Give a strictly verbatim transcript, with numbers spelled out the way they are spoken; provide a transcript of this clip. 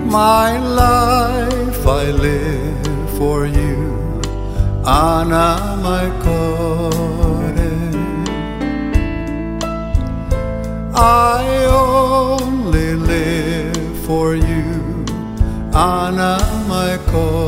My life I live for you, Ana mai kore. I only live for you, Ana mai kore.